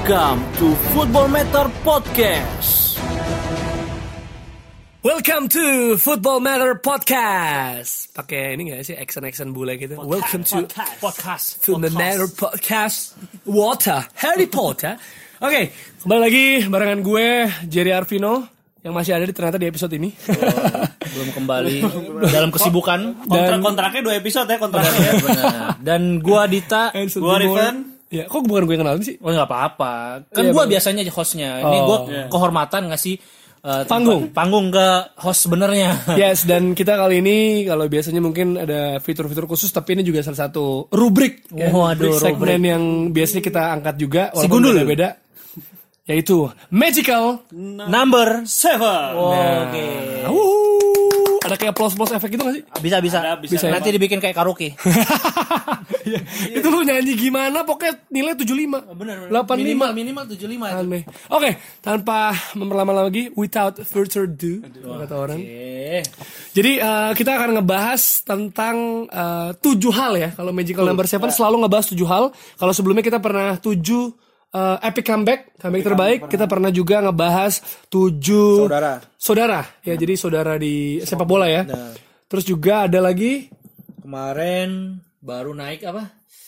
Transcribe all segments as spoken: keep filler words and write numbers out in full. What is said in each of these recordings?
Welcome to Football Matter Podcast. Welcome to Football Matter Podcast. Pakai ini nggak sih action-action bule gitu? Podcast, Welcome to podcast, podcast Football Matter Podcast. Water Harry Potter. Oke, okay, kembali lagi barengan gue Jerry Arvino yang masih ada di ternyata di episode ini. Oh, belum kembali dalam kesibukan. Dan kontraknya dua episode ya kontraknya. Ya, benar. Dan gua Dita, gua Riven. Ya, kok bukan gue yang kenalin sih? Oh nggak apa-apa. Kan ya, gua bang. biasanya hostnya. Ini Oh. gua kehormatan ngasih uh, Panggung. panggung ke host sebenarnya. Yes, dan kita kali ini kalau biasanya mungkin ada fitur-fitur khusus, tapi ini juga salah satu rubrik, ya. Waduh, segmen rubrik. yang biasanya kita angkat juga, Si walaupun Gundul. beda-beda, yaitu Magical. Number Seven. Oh, Oke. Wuhu. Ada kayak plus-plus efek gitu gak sih? Bisa bisa. Ada, bisa. Nanti dibikin kayak karaoke. Ya, itu lu nyanyi gimana, pokoknya nilai tujuh puluh lima. Benar. delapan puluh lima. Minimal minimal tujuh puluh lima. Aneh. Oke, tanpa memperlama lagi, without further ado, kata orang. Oke. Jadi uh, kita akan ngebahas tentang uh, tujuh hal ya. Kalau Magical Number Seven selalu ngebahas tujuh hal. Kalau sebelumnya kita pernah tujuh uh, epic comeback, comeback terbaik. Kita pernah juga ngebahas tujuh Saudara. saudara. Ya, jadi saudara di sepak bola ya. Nah. Terus juga ada lagi Kemarin baru naik apa?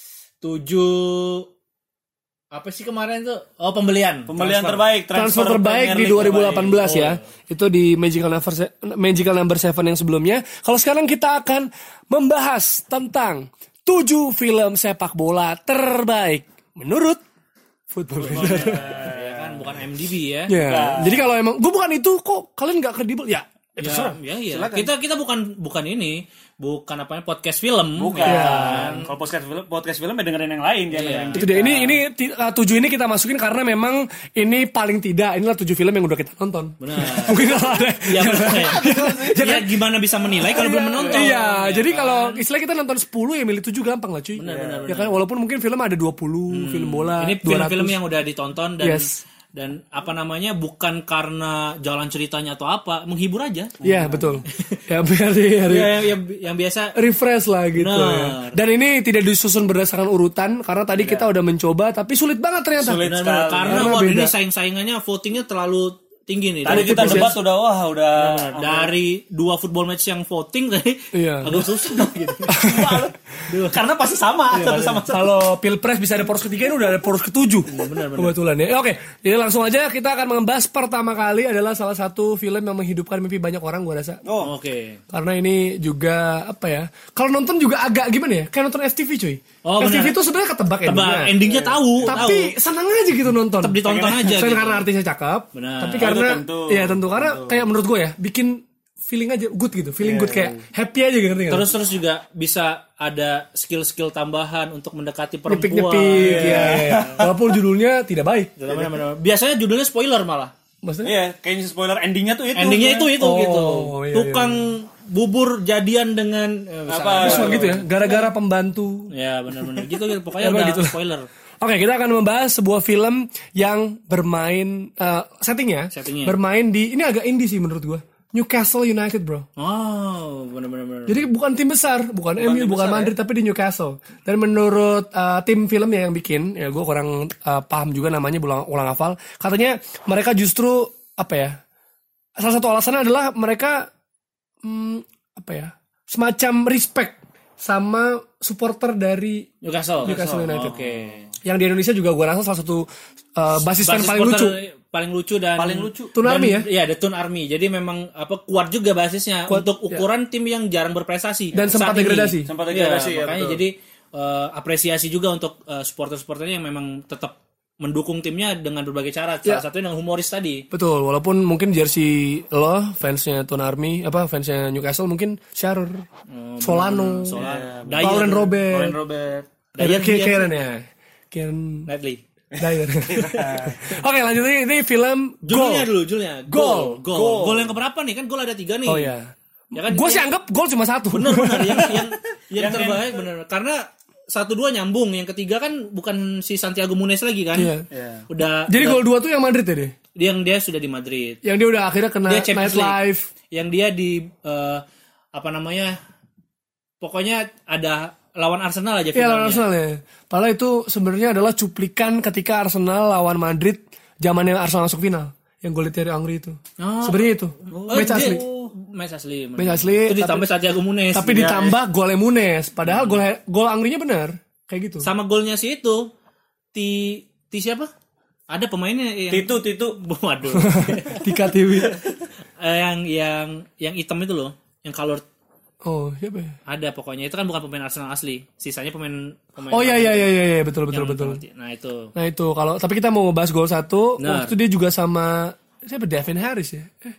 Tujuh apa sih kemarin tuh? Oh, pembelian. Pembelian Transfer. terbaik, transfer terbaik Premier di League dua ribu delapan belas terbaik. ya. Itu di Magical Number Se- Magical Number Seven yang sebelumnya. Kalau sekarang kita akan membahas tentang tujuh film sepak bola terbaik menurut Football Matter. Ya kan bukan M D B ya. Ya. Jadi kalau emang gue bukan itu, kok kalian nggak kredibel ya? Ya, ya, ya. Kita kita bukan bukan ini, bukan apa namanya podcast film. Bukan. Ya. Kalau podcast film, podcast film ya dengerin yang lain, jangan dengerin Itu kita. dia. Ini ini ti- uh, tujuh ini kita masukin karena memang ini paling tidak inilah tujuh film yang udah kita tonton. Benar. Mungkin kalau ada. Ya, benar, ya. Ya, gimana bisa menilai kalau belum menonton? Iya, jadi kalau istilah kita nonton sepuluh ya milih tujuh gampang lah cuy. Benar, benar, Ya kan walaupun mungkin film ada dua puluh film bola. Ini dua ratus. film-film yang udah ditonton dan Yes. dan apa namanya bukan karena jalan ceritanya atau apa, menghibur aja. Iya, betul. Ya biar biar Ya, yang, yang, yang biasa. refresh lah gitu Benar. ya. Dan ini tidak disusun berdasarkan urutan karena tadi kita udah mencoba tapi sulit banget ternyata. Sulit. Benar-benar. sekali. Karena Karena wah beda. ini saing-saingannya votingnya terlalu tinggi nih. Tadi Dari- kita debat udah wah udah dari dua football match yang voting tadi Iya. agak susah gitu. karena pasti sama satu sama satu. Kalau pilpres bisa ada poros ketiga, ini udah ada poros ketujuh. Kebetulan ya. Oke, jadi langsung aja kita akan membahas pertama kali adalah salah satu film yang menghidupkan mimpi banyak orang gua rasa. Oh, Oke. Karena ini juga apa ya? Kalau nonton juga agak gimana ya? Kayak nonton F T V cuy. Oh, F T V benar. itu sebenarnya ketebak Tebak endingnya. endingnya tahu, Tapi tahu. senang aja gitu nonton. Tetap ditonton aja Selain gitu. karena artisnya cakep, Benar. tapi Oh, karena itu tentu. ya tentu karena kayak menurut gue ya bikin feeling aja good gitu, feeling good kayak happy aja gitu ngerti nggak? Terus terus juga bisa ada skill-skill tambahan untuk mendekati perempuan. nyepik-nyepik ya. Walaupun judulnya tidak baik. Benar-benar. Biasanya judulnya spoiler malah. Maksudnya? iya, kayaknya spoiler endingnya tuh itu. Endingnya itu itu Oh, gitu. iya, Tukang bubur jadian dengan eh, Apa? Terus gitu ya, gara-gara pembantu. Ya benar-benar gitu gitu. Pokoknya Emang udah gitu lah. spoiler. Oke, kita akan membahas sebuah film yang bermain uh, settingnya, Settingnya. bermain di ini agak indie sih menurut gua. Newcastle United, bro. Oh, benar-benar. Jadi bukan tim besar, bukan M U, bukan Madrid, tapi di Newcastle. Dan menurut uh, tim filmnya yang bikin, ya gue kurang uh, paham juga namanya, ulang, ulang hafal. Katanya mereka justru apa ya? Salah satu alasannya adalah mereka hmm, apa ya? Semacam respect sama supporter dari Newcastle. Newcastle United. Oke. Yang di Indonesia juga gue rasa salah satu uh, basis fan Basis paling lucu. supporter paling lucu dan Paling lucu. Tun dan- Army ya? Iya, The Tun Army. Jadi memang apa kuat juga basisnya Kuat, untuk ukuran tim yang jarang berprestasi Dan sempat saat ini. degradasi. Sempat Iya, degradasi, ya, makanya betul. jadi eh, apresiasi juga untuk eh, supporter-supporternya yang memang tetap mendukung timnya dengan berbagai cara. Salah Ya. satunya dengan humoris tadi. Betul, walaupun mungkin jersey lo fansnya Tun Army, apa fansnya Newcastle mungkin Sharur, Solano, Solano, Paul Dyer, and Robert, Colin Robert. Dyer, Dyer, Kieran ya, Kieran Knightley. Dyer. Oke, lanjut ini, ini film Judulnya Goal. dulu, judulnya. Goal. Gol. Goal. Gol yang keberapa nih? Kan gol ada tiga nih. Oh ya, Ya kan? gue sih yang- anggap gol cuma satu. Bener bener yang yang yang terbaik bener karena satu dua nyambung, yang ketiga kan bukan si Santiago Munez lagi kan? Iya. Udah. Jadi udah- gol dua tuh yang Madrid ya deh, yang dia sudah di Madrid. yang dia udah akhirnya kena Dia Champions nightlife. Yang dia di eh, apa namanya? Pokoknya ada lawan Arsenal aja Iya, lawan finalnya. Arsenal ya. Padahal itu sebenarnya adalah cuplikan ketika Arsenal lawan Madrid zamannya Arsenal masuk final. Yang gol Thierry Henry itu. Oh. Sebenarnya itu. Oh, Match dia- asli. Match asli. Match asli. Itu ditambah Santiago Munez. Tapi ditambah golnya Munez. Padahal gol gol Angrinya benar. Kayak gitu. Sama golnya sih itu. Ti Ti siapa? Ada pemainnya yang Titu, Titu. Waduh. Tika T V. Eh, yang yang yang hitam itu loh, yang color Oh, siapa ya? ada pokoknya. Itu kan bukan pemain Arsenal asli. Sisanya pemain pemain Oh iya iya iya iya iya, betul betul yang betul. Nah, itu. Nah itu kalau tapi kita mau ngebahas gol satu, Benar. waktu itu dia juga sama siapa Devin Harris ya? Eh,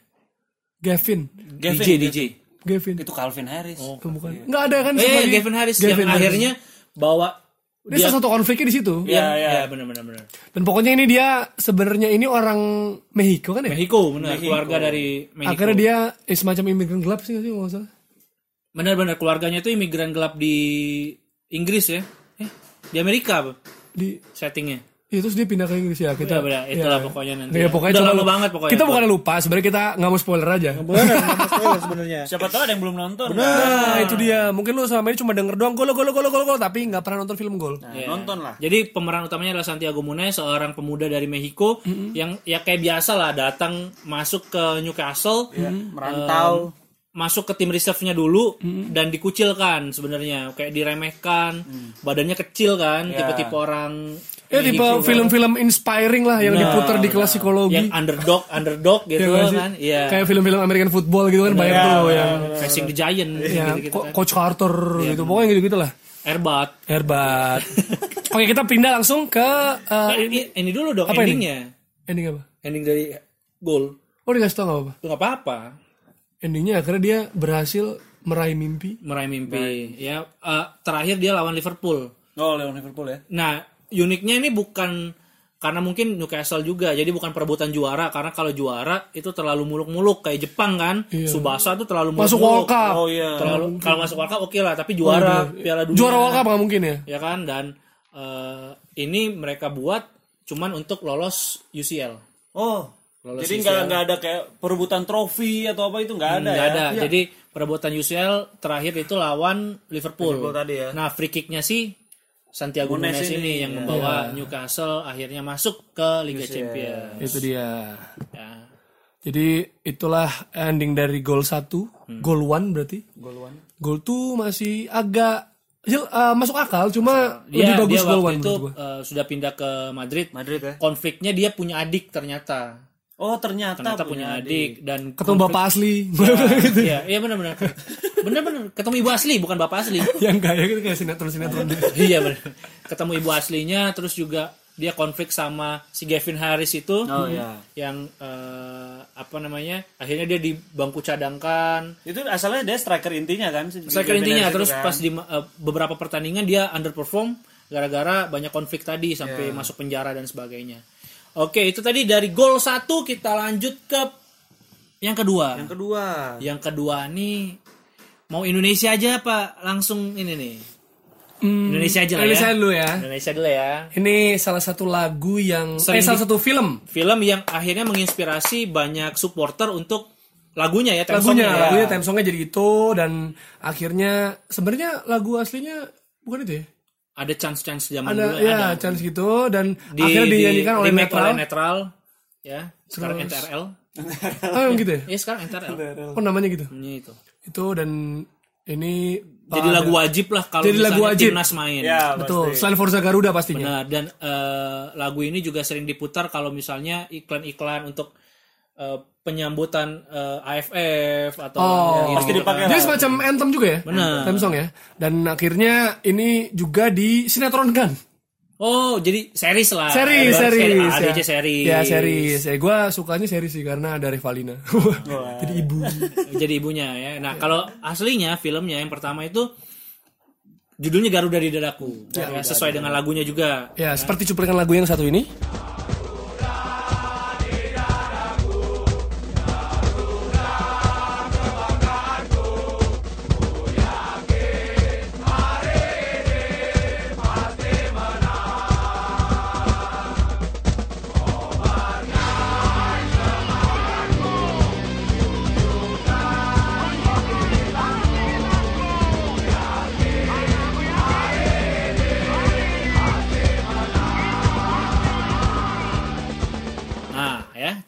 Gavin, Gavin, D J D J. Gavin. Itu Calvin Harris. Oh, bukan. Enggak ada kan? Eh, satu lagi. Gavin Harris Gavin yang Harris. akhirnya bawa Dia salah satu konfliknya di situ. Iya, iya. ya benar benar benar. Dan pokoknya ini dia sebenarnya ini orang Mexico kan ya? Mexico benar, keluarga dari Mexico. Akhirnya dia eh, semacam imigran gelap sih nggak sih kalau nggak salah. Benar-benar keluarganya itu imigran gelap di Inggris ya. Eh, di Amerika apa? Di Settingnya. ya, terus dia pindah ke Inggris ya kita. Benar-benar, itulah pokoknya nanti. Ya, pokoknya Udah coba lama lu- banget pokoknya. Kita bukan lupa, sebenarnya kita nggak mau spoiler aja. benar sebenarnya. Siapa tahu ada yang belum nonton. Nah, itu dia. Mungkin lu selama ini cuma denger doang gol gol gol gol gol tapi nggak pernah nonton film gol. Nah, Ya. nonton lah. Jadi pemeran utamanya adalah Santiago Munez, seorang pemuda dari Mexico yang ya kayak biasa lah datang masuk ke Newcastle, Ya, merantau. masuk ke tim reserve-nya dulu dan dikucilkan sebenarnya, kayak diremehkan, badannya kecil kan, Ya. tipe-tipe orang Ya tipe Mexico, film-film inspiring lah yang diputar di kelas psikologi. yang underdog, underdog gitu nggak sih? kan, iya. Kayak film-film American football gitu kan banyak tuh yang Facing the Giant ya, gitu-gitu Co- kan. Coach Carter gitu. Pokoknya gitu-gitu lah. Airbat. Herbat. Oke, kita pindah langsung ke uh, Eh, ini, ini dulu dong Apa ini? endingnya. ending apa? Ending dari goal. Oh, dikasih tau gak apa-apa. Itu nggak apa-apa. Endingnya akhirnya dia berhasil meraih mimpi. Meraih mimpi. Ya, eh, terakhir dia lawan Liverpool. Oh, lawan Liverpool ya. Nah, uniknya ini bukan karena mungkin Newcastle juga, jadi bukan perebutan juara, karena kalau juara itu terlalu muluk-muluk kayak Jepang kan, Tsubasa tuh terlalu muluk-muluk. Masuk World Cup. Oh iya. Terlalu, kalau masuk World Cup oke lah, tapi juara Piala Dunia. Juara World Cup nggak mungkin ya? Ya kan, dan eh, ini mereka buat cuman untuk lolos U C L. Oh. Lolos Jadi U C L. nggak nggak ada kayak perebutan trofi atau apa itu nggak ada Nggak ya? ada. Jadi perebutan U C L terakhir itu lawan Liverpool. Liverpool tadi ya. Nah, free kicknya sih Santiago Munez Munez ini ini, yang ya. membawa Newcastle akhirnya masuk ke Liga Champions. Itu dia. Ya. Jadi itulah ending dari gol satu, gol one berarti. Gol one. Gol two masih agak ya, uh, masuk akal, cuma Dia, lebih bagus dia gol waktu one itu menurut gua. eh, sudah pindah ke Madrid. Madrid ya. Konfliknya dia punya adik ternyata. Oh, ternyata, Ternyata punya adik dan Ketemu bapak asli. Iya, iya benar-benar. Benar-benar ketemu ibu asli bukan bapak asli. Yang kayak gitu kayak sinetron-sinetron. Iya benar. Ketemu ibu aslinya, terus juga dia konflik sama si Gavin Harris itu. Oh iya. Yang eh, apa namanya? Akhirnya dia di bangku cadangkan. Itu asalnya dia striker intinya kan? si Striker Gavin intinya Harris itu terus kan. pas di eh, beberapa pertandingan dia underperform gara-gara banyak konflik tadi sampai masuk penjara dan sebagainya. Oke, itu tadi dari gol satu, kita lanjut ke yang kedua. Yang kedua. Yang kedua nih mau Indonesia aja apa langsung ini nih? Hmm, Indonesia aja lah Indonesia ya. dulu ya. Indonesia dulu ya. Ini salah satu lagu yang eh Sering salah di- satu film. Film yang akhirnya menginspirasi banyak supporter untuk lagunya ya, theme Lagunya, songnya ya. lagunya theme songnya jadi itu dan akhirnya sebenarnya lagu aslinya bukan itu ya. Ada chance-chance zaman Ada dulu ya ada. chance gitu dan Di, akhirnya di- dinyanyikan oleh remake Netral. oleh Netral ya. Sekarang Terus- N T R L. Oh, yang gitu ya? Ya sekarang N T R L. Oh, namanya gitu. Ini itu. Itu dan ini Jadi ada- lagu wajib lah kalau Jadi lagu misalnya wajib. timnas main. Ya, betul. pasti. Selain Forza Garuda pastinya. Benar, dan eh, lagu ini juga sering diputar kalau misalnya iklan-iklan untuk eh, penyambutan eh, A F F atau Oh, yang pasti gitu dipakai kan. Jadi semacam anthem juga ya? Benar. Theme song ya. Dan akhirnya ini juga disinetronkan. Oh, jadi series lah. Series, Ada series. A D C ya. series. Ya, series. Ya, gue sukanya series sih karena ada Revalina. Jadi ibu. Jadi ibunya ya. Nah, kalau aslinya filmnya yang pertama itu judulnya Garuda di Dadaku. Ya, sesuai dengan lagunya juga. Ya, seperti cuplikan lagu yang satu ini.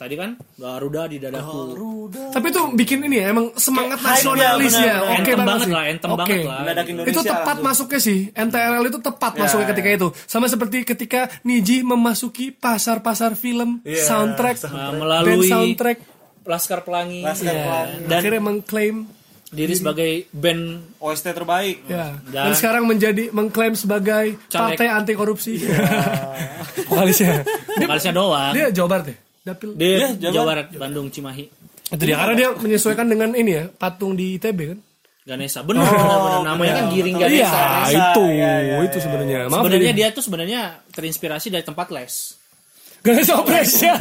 tadi kan Garuda di dadaku. Tapi itu bikin ini ya, emang semangat Kayak hype nasionalis ya, ya. bener-bener. Oke Anthem banget banget sih. lah, anthem Oke. banget lah. Mendadak Indonesia Itu tepat langsung. masuknya sih. N T R L itu tepat Ya, masuknya ya. ketika itu. Sama seperti ketika Niji memasuki pasar-pasar film, Iya, soundtrack, Nah, band melalui soundtrack. Laskar Pelangi Laskar ya, Pelangi. dan Akhirnya mengklaim diri sebagai band O S T terbaik. ya. Dan- Dan, sekarang menjadi mengklaim sebagai Caleg. partai anti korupsi. Vokalisnya. Dia, vokalisnya doang. dia Jawa Barat ya? Dapil. Dia Iya, Jawa Jawa Barat, Bandung, Cimahi. Itu dia karena dia menyesuaikan dengan ini ya, patung di I T B kan? Ganesha. Benar, benar, benar. Namanya kan Giring Ganesha. Iya, Ganesha. itu, Iya, iya, itu iya. sebenarnya. Maaf Sebenarnya jadi- dia tuh sebenarnya terinspirasi dari tempat les. Ganesha Operation.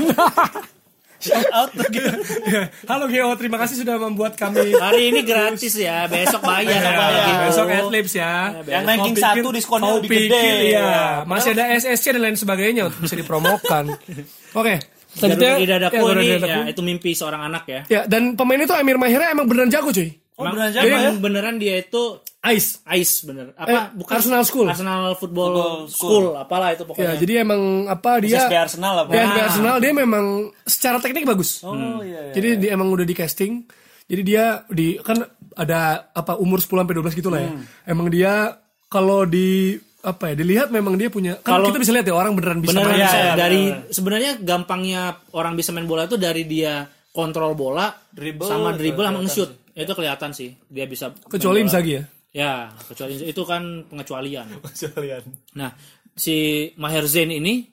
Shout out gitu. Halo Geo, terima kasih sudah membuat kami. Hari ini gratis ya, besok bayar Ya, apa gitu. besok Adlibs ya. Yang ranking Kau pikir- satu diskonnya kau lebih pikir, gede. Iya, masih ada S S C dan lain sebagainya untuk bisa dipromokan. Oke. Garuda di dadaku ya, Garuda ini di dadaku. ya itu mimpi seorang anak ya. Ya, dan pemain itu Emir Mahira emang beneran jago cuy. Oh, Emang- beneran jago jadi ya? emang beneran dia itu Ice. Ice bener. Apa Eh, bukan Arsenal School. Arsenal Football, Football School. School. apalah itu Ya, pokoknya. jadi emang apa dia S S P Arsenal apa? Ya, S S P Nah. Arsenal dia memang secara teknik bagus. Oh iya iya. Jadi dia emang udah di casting. Jadi dia di kan ada apa umur sepuluh sampai dua belas gitu lah ya. Hmm. Emang dia kalau di apa ya dilihat memang dia punya kan Kalau- kita bisa lihat ya orang beneran bisa beneran main. bisa ya, dari sebenarnya gampangnya orang bisa main bola itu dari dia kontrol bola, Dribble, sama dribble sama kelihatan nge-shoot. Itu kelihatan sih. Dia bisa main Kecuali bola. Inzaghi ya. Ya, kecuali itu kan pengecualian. Kalian. Nah, si Maher Zain ini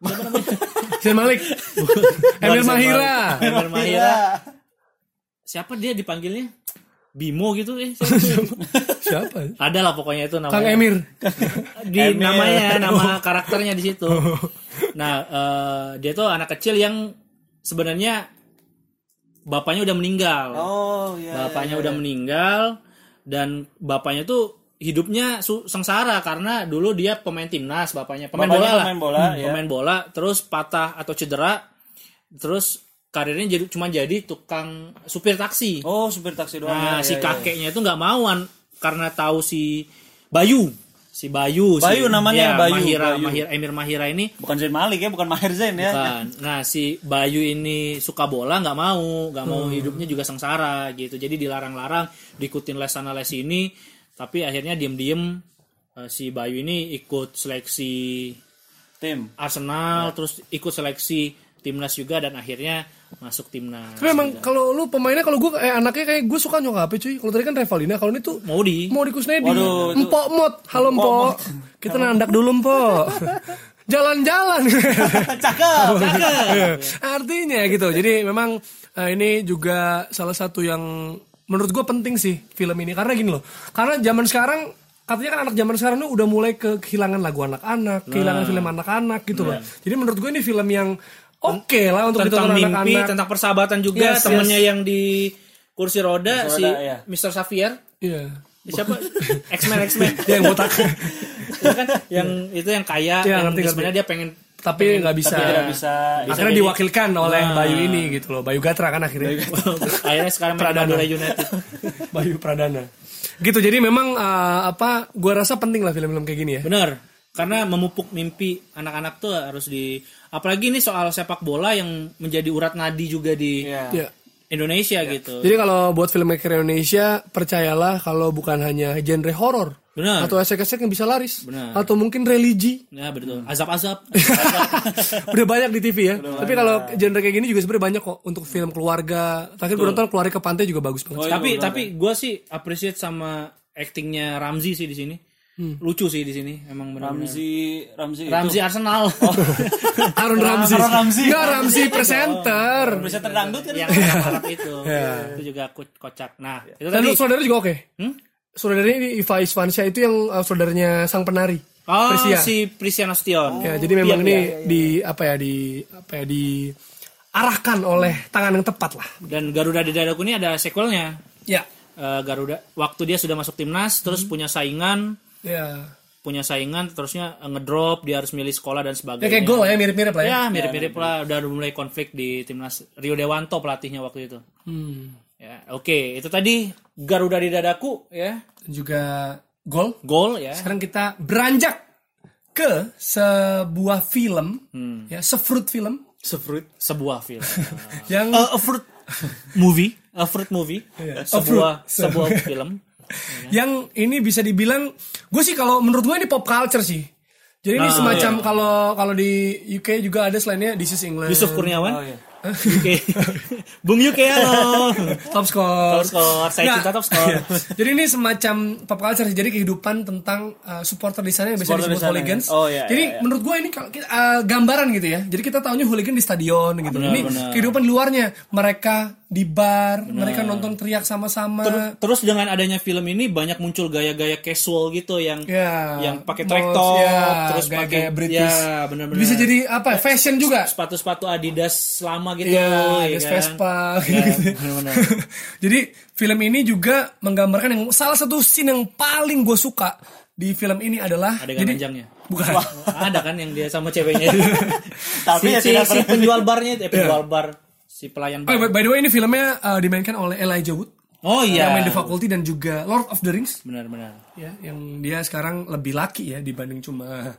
Zain Malik. Emir Mahira. Emir Mahira. Siapa dia dipanggilnya? Bimo gitu eh. siapa? Siapa? Ada lah pokoknya itu namanya. Kang Emir. Di namanya, nama karakternya di situ. Nah, eh, dia tuh anak kecil yang sebenarnya bapaknya udah meninggal. Oh iya. Bapaknya udah meninggal dan bapaknya tuh hidupnya su- sengsara karena dulu dia pemain timnas, bapaknya pemain Bapaknya bola lah. pemain bola, ya. Pemain bola terus patah atau cedera. Terus karirnya jadi cuma jadi tukang supir taksi. Oh, supir taksi doang. Nah, ya, si ya, ya. kakeknya itu nggak mauan karena tahu si Bayu, si Bayu, Bayu si, namanya, ya, Bayu, Mahira, Bayu. Mahira, Emir Mahira ini Bukan Zain Malik ya, bukan Maher Zain ya. bukan. Nah, si Bayu ini suka bola nggak mau, nggak mau hidupnya juga sengsara gitu. Jadi dilarang-larang, diikutin les sana les ini, tapi akhirnya diem-diem eh, si Bayu ini ikut seleksi Tim. Arsenal, terus ikut seleksi timnas juga dan akhirnya masuk timnas. Tapi memang kalau lu pemainnya kalau gue eh anaknya kayak gue suka nyokapnya cuy. Kalau tadi kan Revalina, kalau ini tuh Mau di mau di Kusnedi. Waduh, itu- Empok Mot. Halo Empok. Kita nandak dulu Empok. Jalan-jalan. Cakep. Artinya gitu. Jadi memang eh, ini juga salah satu yang menurut gue penting sih film ini karena gini loh. Karena zaman sekarang katanya kan anak zaman sekarang tuh udah mulai ke kehilangan lagu anak-anak, kehilangan film anak-anak gitu loh. Jadi menurut gue ini film yang oke lah untuk tentang ditonton mimpi, anak-anak. tentang persahabatan juga. Yes, Temennya yes. yang di kursi roda, Kursi si roda, ya. mister Xavier. Iya. Siapa? X-Men X-Men. Dia yang botak. Itu kan yang itu yang kaya, Iya, yang ngerti, ngerti. sebenarnya dia pengen Tapi nggak bisa. Tapi tidak bisa. Akhirnya jadi- diwakilkan oleh Nah. Bayu ini gitu loh. Bayu Gatra kan akhirnya. akhirnya sekarang main Pradana. Madura United. Bayu Pradana. Gitu. Jadi memang eh, apa gua rasa penting lah film-film kayak gini ya. Benar. Karena memupuk mimpi anak-anak tuh harus di apalagi ini soal sepak bola yang menjadi urat nadi juga di Iya. Iya. Indonesia gitu. Jadi kalau buat filmmaker Indonesia, percayalah kalau bukan hanya genre horor Benar. atau esek-esek yang bisa laris, Benar. atau mungkin religi, Ya betul. Azab-azab. udah banyak di T V ya. Tapi kalau genre kayak gini juga sebenarnya banyak kok untuk film keluarga. Terakhir gue nonton Keluarga ke Pantai juga bagus banget. tapi tapi gue sih appreciate sama actingnya Ramzi sih di sini. Lucu sih di sini emang benar-benar. Ramzi Ramzi Ramzi itu. Arsenal. Aaron Ramsey. Aaron Ramsey. Enggak, Ramsey presenter. Bisa terdangdut kan? yang Arab itu. Itu juga ko- kocak. Nah, itu Dan tadi. saudara juga oke. Hmm? Saudaranya ini Iva Isvansyah itu yang uh, saudaranya sang penari. Oh, Prisia. si Prisia Nasution. Ya, jadi memang Iya, ini iya, iya. di apa ya di apa ya di arahkan oleh tangan yang tepat lah. Dan Garuda di Dadaku ini ada sequelnya. Ya. Eh, Garuda waktu dia sudah masuk timnas terus punya saingan, Ya. punya saingan terusnya eh, ngedrop, dia harus milih sekolah dan Ya sebagainya. kayak gol ya mirip-mirip lah ya. Ya, mirip-mirip lah udah mulai konflik di timnas. Rio Dewanto pelatihnya waktu itu. Hmm. Ya, oke, itu tadi Garuda di Dadaku ya. Dan juga gol. Gol ya. Sekarang kita beranjak ke sebuah film, Hmm. ya, sefruit film Sefruit sebuah film. Yang Uh, a fruit movie, a fruit movie. Iya, a Sebuah fruit. sebuah film. yang ini bisa dibilang, gue sih kalau menurut gue ini pop culture sih. Jadi ini Ah, semacam iya. kalau kalau di U K juga ada selainnya This is England. Yusuf Kurniawan. Oh iya. Oke. Bung Yuke halo. Top score. Top score, saya Nggak. cinta top score. Iya. Jadi ini semacam pop culture. Jadi kehidupan tentang uh, supporter di sana yang biasa Supporter disebut di sana. hooligans. Oh, iya, Jadi iya, iya. menurut gue ini kalau kita, uh, gambaran gitu ya. Jadi kita tahunya hooligan di stadion gitu. Benar, ini benar. kehidupan di luarnya. Mereka di bar, mereka nonton teriak sama-sama. Terus, terus dengan adanya film ini banyak muncul gaya-gaya casual gitu yang Ya, yang pakai mods, track top, ya, terus gaya-gaya pakai British. ya benar-benar. Bisa jadi apa? Fashion juga. sepatu-sepatu Adidas lama gitu. Iya, ya ada kan? Vespa Ya, gitu. benar-benar. Jadi film ini juga menggambarkan yang salah satu scene yang paling gue suka di film ini adalah Adegan jadi manjangnya. bukan Ada kan yang dia sama ceweknya itu. Tapi si, ya si, tidak si pernah- penjual barnya itu, eh, penjual bar, si pelayan Oh, by, bar. by the way ini filmnya uh, dimainkan oleh Elijah Wood Oh yang iya. main The Faculty dan juga Lord of the Rings Benar-benar. ya, yang dia sekarang lebih laki ya dibanding cuma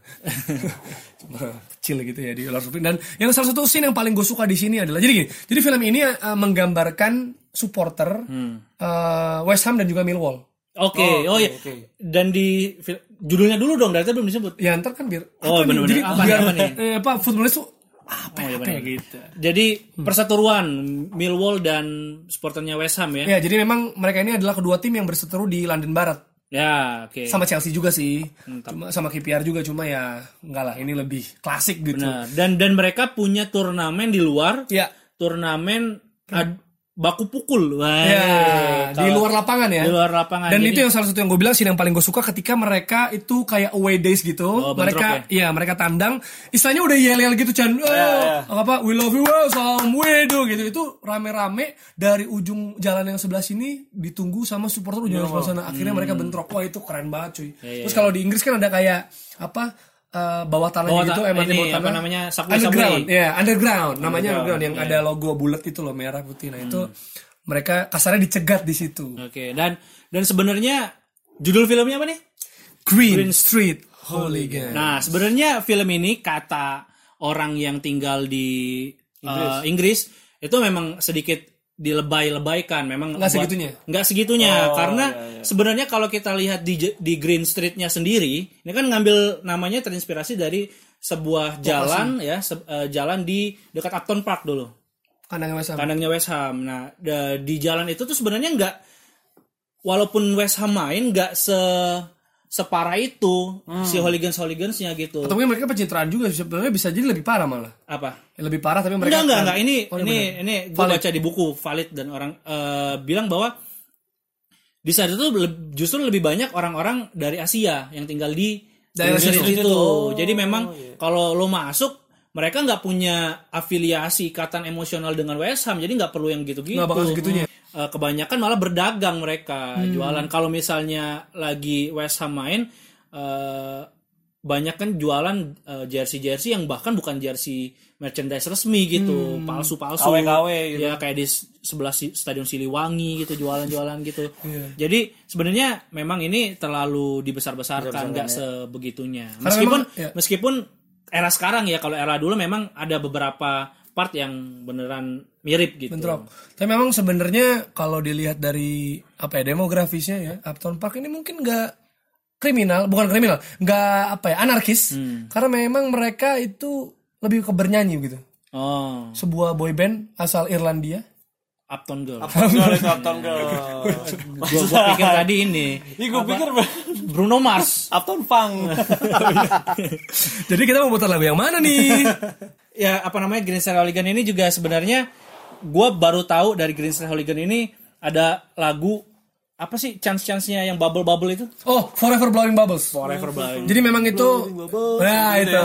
cuma kecil gitu ya di Lord of the Rings. Dan yang salah satu scene yang paling gue suka di sini adalah jadi gini, jadi film ini uh, menggambarkan supporter uh, West Ham dan juga Millwall. Oke, oh, iya. Dan di fil- judulnya dulu dong, dari tadi belum disebut. Ya ntar kan biar Oh, apa nih? bener-bener. Jadi Apa nih, biar apa nih? eh, apa footballers tuh apa, Oh, iya, apa bener. ya gitu. Jadi perseteruan Millwall dan supporternya West Ham ya. Ya, jadi memang mereka ini adalah kedua tim yang berseteru di London Barat. Ya, oke. Sama Chelsea juga sih. Cuma sama K P R juga, cuma ya enggak lah, ini lebih klasik gitu. Nah, dan dan mereka punya turnamen di luar, Ya. turnamen ad- baku pukul. Wah, Ya, di kalau- luar lapangan ya. Di luar lapangan. Dan Jadi- itu yang salah satu yang gue bilang sih yang paling gue suka ketika mereka itu kayak away days gitu. Oh, bentrok mereka ya? mereka tandang, istilahnya udah yel-yel gitu Chan. Oh, ya. apa we love you well some we do gitu. Itu rame-rame dari ujung jalan yang sebelah sini ditunggu sama supporter ujung sebelah sana. Akhirnya mereka bentrok. Wah, itu keren banget cuy. Ya, ya, Terus kalau di Inggris kan ada kayak apa eh, bawah tanah Bawah gitu, ta- M R T ini, bawah tanah. apa namanya, subway, underground. subway. Ya, underground. Namanya underground, yang ya. ada logo bulat itu loh, merah putih. Nah, itu mereka kasarnya dicegat di situ. Oke, dan dan sebenarnya judul filmnya apa nih? Green, Street Hooligan. Nah, sebenarnya film ini kata orang yang tinggal di Inggris, Inggris itu memang sedikit dilebay-lebaykan, memang Nggak buat- segitunya? nggak segitunya Oh, karena iya, iya. sebenarnya kalau kita lihat di J- di Green Street-nya sendiri, ini kan ngambil namanya terinspirasi dari sebuah jalan ya, se- eh, jalan di dekat Upton Park dulu. Kandangnya West Ham. Kandangnya West Ham. Nah, da- di jalan itu tuh sebenarnya nggak, walaupun West Ham main nggak se separah itu si hooligans hooligansnya gitu. Atau mungkin mereka pencitraan juga sebenarnya bisa jadi lebih parah malah. Apa? Ya, lebih parah tapi mereka Enggak, enggak, enggak. Ini Oh, ini benar. ini gue Valid. baca di buku valid dan orang eh, bilang bahwa di saat itu le- justru lebih banyak orang-orang dari Asia yang tinggal di Daerah Green situ. Street itu. Oh, Jadi memang kalau lo masuk mereka nggak punya afiliasi ikatan emosional dengan West Ham, jadi nggak perlu yang gitu-gitu. Nggak bakal segitunya. Eh, kebanyakan malah berdagang mereka, Hmm. jualan. Kalau misalnya lagi West Ham main, eh, banyak kan jualan eh, jersey-jersey yang bahkan bukan jersey merchandise resmi gitu, Hmm. palsu-palsu. K W K W gitu. Ya kayak di s- sebelah si- Stadion Siliwangi gitu, jualan-jualan gitu. Iya. Jadi sebenarnya memang ini terlalu dibesar-besarkan, Besar-besarkan, nggak ya. sebegitunya. Karena Meskipun memang, ya. meskipun era sekarang ya, kalau era dulu memang ada beberapa part yang beneran mirip gitu. bentrok. Tapi memang sebenarnya kalau dilihat dari apa ya demografisnya ya, Upton Park ini mungkin nggak kriminal, bukan kriminal, nggak apa ya anarkis, Hmm. karena memang mereka itu lebih ke bernyanyi gitu. Oh, Sebuah boy band asal Irlandia. Upton Girl. Upton Girl itu Upton Girl. Gua, gua pikir tadi ini Ini gue pikir Bruno Mars. Upton Funk. Jadi kita mau putar lagu yang mana nih? Ya apa namanya, Green Street Hooligan ini juga sebenarnya gua baru tahu dari Green Street Hooligan ini ada lagu apa sih chance-chance-nya yang bubble-bubble itu? Oh, Forever Blowing Bubbles. Forever Blowing. Jadi memang itu, nah itu.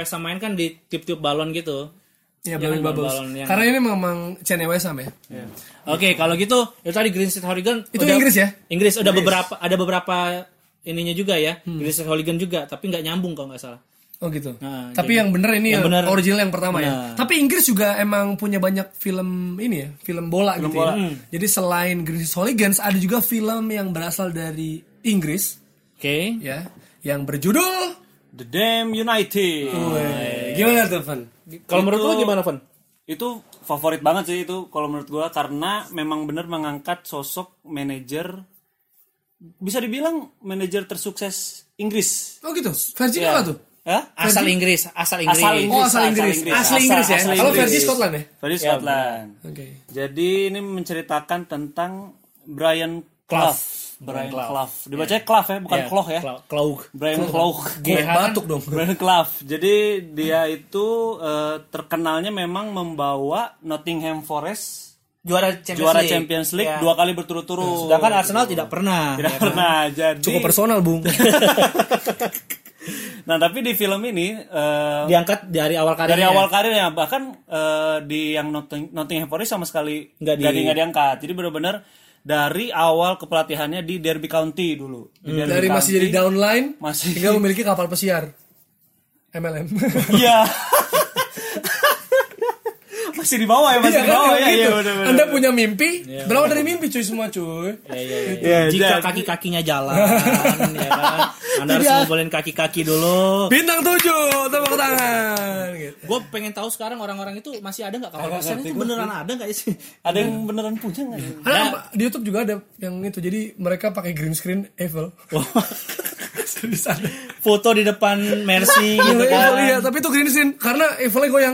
West Ham main kan di tiup-tiup balon gitu. Iya, Jangan Blowing Bubbles. balon yang- Karena ini memang channel West Ham ya. Oke, kalau gitu itu tadi Green Street Hooligan Itu Inggris ya? Inggris udah beberapa ada beberapa ininya juga ya. Hmm. Green Street Hooligan juga, tapi nggak nyambung kalau nggak salah. Oh gitu. Nah, Tapi jadi- yang bener ini yang yang bener. original yang pertama ya. Nah. Tapi Inggris juga emang punya banyak film ini ya, film bola gitu bola. ya. Jadi selain Green Street Hooligans ada juga film yang berasal dari Inggris Oke. ya, yang berjudul The Damn United. Weh, gimana tuh, Van? Kalau menurut Itu- lo gimana, Van? Itu favorit banget sih itu kalau menurut gua karena memang benar mengangkat sosok manajer, bisa dibilang manajer tersukses Inggris. Oh gitu. Versi Ya. apa tuh? Hah? Asal Inggris, asal Inggris. Asal Inggris. Oh, asal Inggris. Asal Asli Inggris. Inggris ya. Asal Kalau Inggris. versi Scotland ya? Dari Ya, Scotland. Oke. Jadi ini menceritakan tentang Brian Clough. Brian Clough. Dibacanya Clough ya, bukan Clough ya. Clough. Brian Clough. Gue batuk dong. Brian Clough. Jadi dia itu eh, terkenalnya memang membawa Nottingham Forest Juara Champions juara League. Champions League Ya. dua kali berturut-turut. Sedangkan Arsenal tidak pernah. Tidak ya kan? pernah. Jadi Cukup personal, Bung. Nah, tapi di film ini eh, Diangkat dari awal karirnya. dari awal karirnya bahkan eh, di yang Notting- Nottingham Forest sama sekali Nggak di- nggak di, nggak diangkat. Jadi benar-benar dari awal kepelatihannya di Derby County dulu. Di Derby Dari masih County, jadi downline, masih hingga memiliki kapal pesiar. M L M. Iya. Masih di bawah ya, masih Iya di kan, bawah kayak ya. gitu. Iya, benar-benar. Anda punya mimpi, berawal dari mimpi cuy semua cuy. Ya, ya, ya. Iya, Jika jadi- kaki-kakinya jalan, ya kan. Anda harus ngumpulin kaki-kaki dulu. Bintang tujuh, tepuk tangan. Gitu. Gue pengen tahu sekarang orang-orang itu masih ada nggak kapal pesiar itu beneran ada nggak sih? Ada yang beneran punya nggak? ya? Ada, di YouTube juga ada yang itu. Jadi mereka pakai green screen Eiffel. Serius ada. Foto di depan Mercy gitu Eiffel, kan. iya, tapi itu green screen karena Eiffelnya goyang.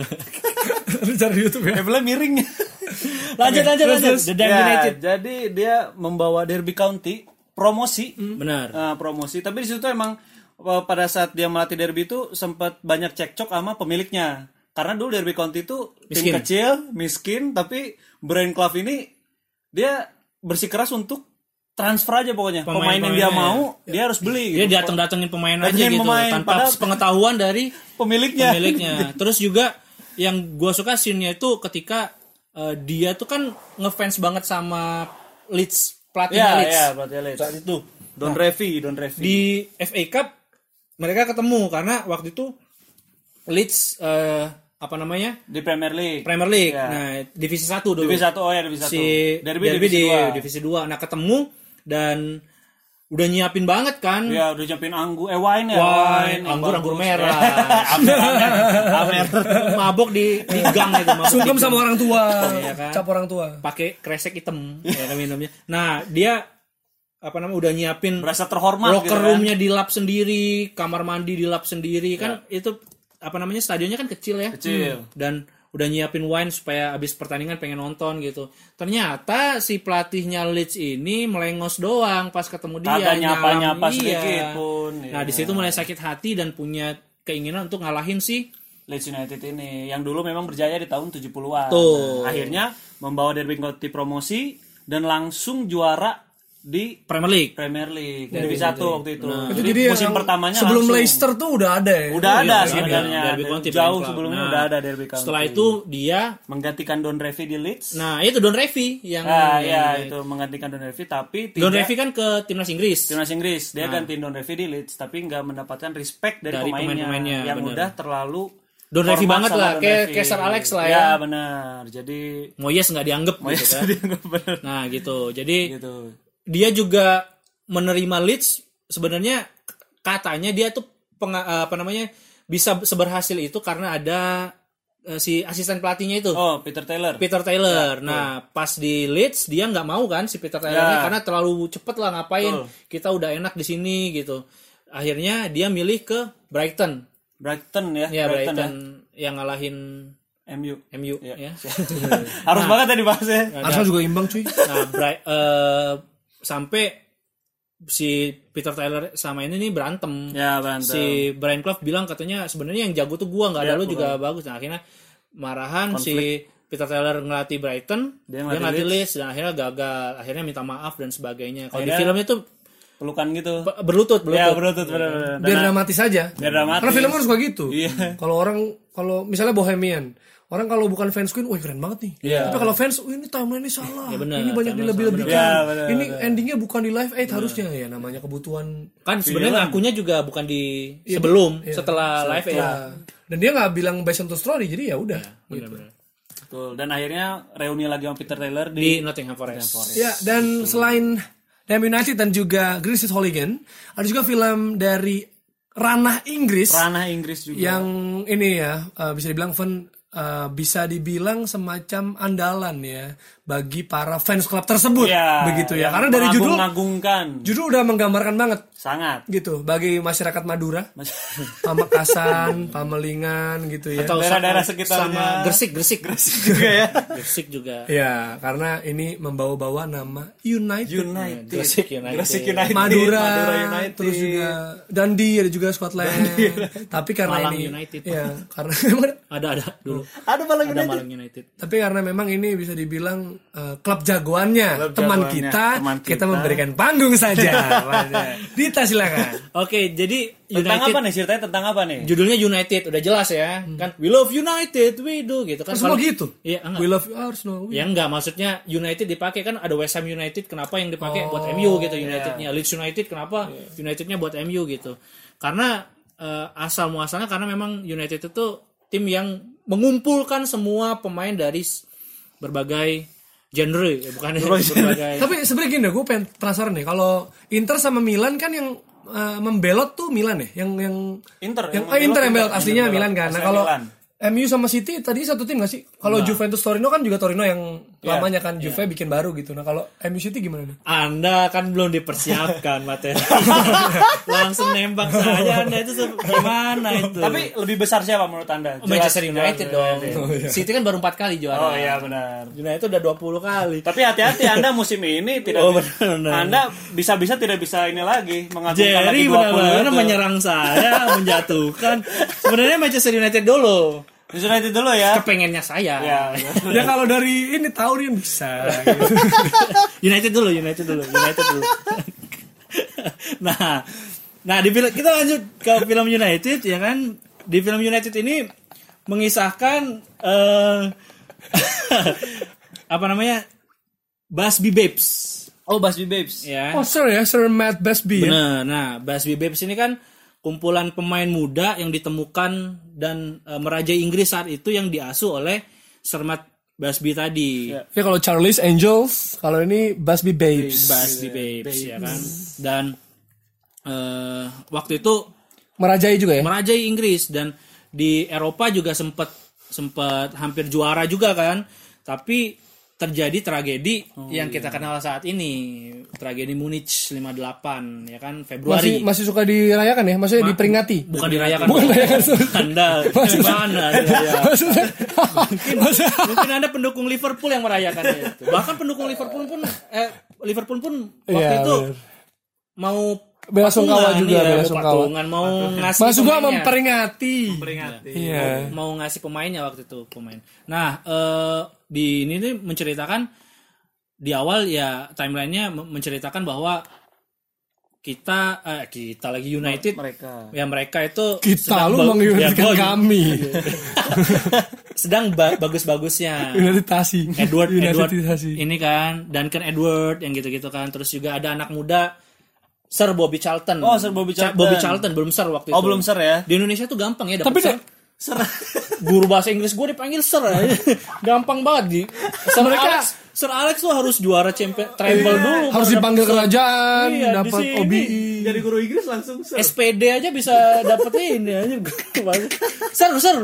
Lu cari di YouTube ya. Levelnya miring. Lanjut lanjut Terus, lanjut. terus. The Damn Ya, United. jadi dia membawa Derby County promosi. Benar. Nah, promosi. Tapi di situ emang eh, pada saat dia melatih Derby itu sempat banyak cekcok sama pemiliknya. Karena dulu Derby County itu tim Miskin. kecil, miskin, tapi Brian Clough ini dia bersikeras untuk transfer aja pokoknya. Pemain, yang dia Pemain-pemainnya. mau, dia harus beli. Dia gitu. datang-datengin pemain aja Datengin gitu pemain, tanpa padahal- pengetahuan dari pemiliknya. pemiliknya. Terus juga yang gue suka scene-nya itu ketika eh, dia tuh kan ngefans banget sama Leeds, pelatihnya Iya, Leeds. iya, berarti Leeds. Saat itu Don Revy, Don Revy. di F A Cup mereka ketemu karena waktu itu Leeds eh, apa namanya? Di Premier League. Premier League. Iya. Nah, divisi satu dulu. Divisi satu, oh ya divisi satu. Si Derby, Derby divisi di dua. divisi dua. Nah, ketemu dan udah nyiapin banget kan. Ya, udah nyiapin anggur, eh wine ya. Wine, yang anggur, anggur bagus. merah. Amer, amer, amer. Mabok di di gang itu mabok. Sungkem di sama gang. orang tua. Iya kan? Cap orang tua. Pakai kresek hitam ya kan minumnya. Nah, dia apa namanya udah nyiapin Berasa terhormat locker gitu kan. roomnya di lap sendiri, kamar mandi di lap sendiri kan itu apa namanya stadionnya kan kecil ya. Kecil. Hmm. Dan udah nyiapin wine supaya abis pertandingan pengen nonton gitu. Ternyata si pelatihnya Leeds ini melengos doang pas ketemu dia. Kagak nyapa-nyapa nyalam, sedikit pun, Nah iya. di situ mulai sakit hati dan punya keinginan untuk ngalahin si Leeds United ini yang dulu memang berjaya di tahun tujuh puluhan. Tuh. Nah, akhirnya membawa Derby County promosi dan langsung juara di Premier League. Premier League. Derby satu waktu itu. Itu jadi musim yang pertamanya sebelum langsung. Leicester tuh udah ada ya. Udah Oh, ada iya, sebenarnya. Derby County, Jauh Brian Clough. sebelumnya Nah, udah ada Derby County. Setelah itu dia, menggantikan Don Revy di Leeds. nah itu Don Revy yang Nah, yang- ya itu menggantikan Don Revy tapi Don tidak Revy kan ke timnas Inggris. timnas Inggris. Dia gantiin Don Revy di Leeds tapi nggak mendapatkan respect dari, Dari pemainnya, pemain-pemainnya, yang bener. udah terlalu Don Revy hormat banget sama lah, Don kayak Revy. kayak Sir Alex lah Ya ya. benar. Jadi Moyes nggak dianggap oh, gitu ya, kan. dia nggak bener. Nah gitu. Jadi Gitu. dia juga menerima Leeds sebenarnya katanya dia tuh penga- apa namanya bisa seberhasil itu karena ada eh, si asisten pelatihnya itu. Oh, Peter Taylor. Peter Taylor. Nah, pas di Leeds dia nggak mau kan si Peter Taylor Ya. karena terlalu cepet lah ngapain. Betul. Kita udah enak di sini gitu. Akhirnya dia milih ke Brighton. Brighton ya, Ya Brighton, Brighton yang ngalahin ya. M U. M U Ya. ya. Harus banget ya dibahasnya. Arsenal juga imbang cuy. Nah, Bri- eh, sampai si Peter Taylor sama ini nih berantem. Ya, berantem. Si Brian Clough bilang katanya sebenarnya yang jago tuh gua, nggak ada Ya, lu juga bagus. Nah, akhirnya marahan si Peter Taylor ngelatih Brighton, Dia dia ngelatih ngelatih Leeds. Leeds dan akhirnya gagal. Akhirnya minta maaf dan sebagainya. Kalau di Akhirnya- filmnya tuh pelukan gitu. Berlutut, berlutut. Ya berlutut benar-benar. Biar dramatis aja. Biar dramatis. Karena film harus kayak gitu. Iya. Kalau orang kalau misalnya Bohemian, orang kalau bukan fans Queen, wah keren banget nih. Iya. Tapi kalau fans, oh, ini timeline ini salah. Ya benar, ini banyak timeline dilebih-lebihkan. salah, benar. Ya, ini benar, endingnya bukan di Live Aid harusnya ya, namanya kebutuhan. Kan sebenarnya ngakunya juga bukan di sebelum, setelah live ya. Dan dia nggak bilang based on true story, jadi ya udah. gitu. Benar-benar. Betul. Dan akhirnya reuni lagi sama Peter Taylor Di di, Nottingham Forest. Ya, dan selain Damn United dan juga Green Street Hooligan, ada juga film dari ranah Inggris ranah Inggris juga. yang ini ya uh, bisa dibilang fun, uh, bisa dibilang semacam andalan ya bagi para fans klub tersebut, Ya, begitu ya. yang Karena dari judul mengagung-agungkan. judul udah menggambarkan banget Sangat. gitu bagi masyarakat Madura, Mas- Pamekasan, Pamelingan gitu ya. Atau Daerah-daerah sama- sekitarnya. sama Gresik, Gresik, Gresik juga ya. Gresik juga. Ya, karena ini membawa-bawa nama United. United. Gresik United. Gresik United. Madura, Madura United. terus juga Dundee, ada juga Scotland. Tapi karena Malang ini, United. ya karena Ada ada dulu. Ada Malang Ada United. Malang United. tapi karena memang ini bisa dibilang uh, klub jagoannya, Klub teman jagoannya, kita, teman kita kita. memberikan panggung saja. Dita silakan. Oke, jadi Tentang United apa nih ceritanya tentang apa nih? judulnya United udah jelas ya. Kan we love United, we do gitu kan. Kan semua Kalau- gitu. Iya, enggak. We love you Arsenal. We- Ya enggak, maksudnya United dipakai kan ada West Ham United, kenapa yang dipakai buat M U gitu Unitednya. Leeds United kenapa Unitednya buat M U gitu. Karena eh, asal muasalnya karena memang United itu tim yang mengumpulkan semua pemain dari s- berbagai genre, ya, bukan berbagai. Tapi sebenarnya gini, gue pengen penasaran nih. Kalau Inter sama Milan kan yang uh, membelot tuh Milan ya, yang yang Inter. yang, yang oh, Inter yang Inter, belot aslinya Inter Milan kan. Nah aslinya kalau Milan. M U sama City tadi satu tim gak sih? Kalau Juventus Torino kan juga Torino yang lamanya kan, Juve bikin baru gitu. Nah kalau M U City gimana nih? Anda kan belum dipersiapkan materi. Langsung nembak saja Anda itu se- gimana itu? Tapi lebih besar siapa menurut Anda? Oh, Manchester Jelas- United jelas dong. United. City kan baru empat kali juara. Oh iya benar. United udah dua puluh kali. Tapi hati-hati Anda musim ini tidak Oh, benar, benar. Anda bisa-bisa tidak bisa ini lagi mengagumkan lagi Jerry dua puluh benar-benar itu. menyerang saya, menjatuhkan. Sebenarnya Manchester United dulu. United dulu ya. Kepengennya saya. Ya. Ya kalau dari ini tahu dia bisa. Gitu. United dulu, United dulu, United dulu. nah, nah di film kita lanjut ke film United ya kan. Di film United ini mengisahkan eh, apa namanya? Busby Babes. Oh, Busby Babes. Ya. Oh sir ya, Sir Matt Busby ya. Bener. Nah, Busby Babes ini kan kumpulan pemain muda yang ditemukan dan e, merajai Inggris saat itu yang diasuh oleh Sir Matt Busby tadi. Ya. Ya kalau Charlie's Angels, kalau ini Busby Babes. Busby Babes ya kan. Dan e, waktu itu Merajai juga ya. merajai Inggris dan di Eropa juga sempat sempat hampir juara juga kan. Tapi terjadi tragedi Oh, yang iya. kita kenal saat ini, tragedi Munich lima puluh delapan ya kan, Masih Februari. masih suka dirayakan ya? Maksudnya diperingati. Bukan dirayakan. Bukan dirayakan, sorry. Anda gimana? Ya. Maksudnya, Mungkin, mungkin Anda pendukung Liverpool yang merayakan itu. Bahkan pendukung Liverpool pun eh, Liverpool pun waktu Iya, itu bener. mau Bela sungkawa patungan, juga, iya, bela mau sungkawa. patungan, mau ngasih Mas juga pemainnya. memperingati. Peringati. Iya. Mau ngasih pemainnya waktu itu pemain. Nah, eh, di ini nih menceritakan di awal ya timelinenya menceritakan bahwa kita eh, kita lagi United Mereka. ya mereka itu Kita sedang lu ba- mengingatkan ya, gua- kami. sedang ba- bagus-bagusnya United Tasi. Edward United Edward Tasi. ini kan Duncan Edward yang gitu-gitu kan, terus juga ada anak muda Sir Bobby Charlton. Oh, Sir Bobby Cha- Charlton. Bobby Charlton belum Sir waktu itu. Oh, belum Sir ya? Di Indonesia tuh gampang ya Tapi dapat Sir. Sir. Guru bahasa Inggris gue dipanggil Sir aja. Gampang banget di. Sir Mereka- Alex, Sir Alex tuh harus juara champion treble dulu. Harus baru dipanggil dapet Sir. kerajaan, Iya, di dapat sini. O B I. Dari guru Inggris langsung Sir. S P D aja bisa dapet ini aja. Sir, Sir.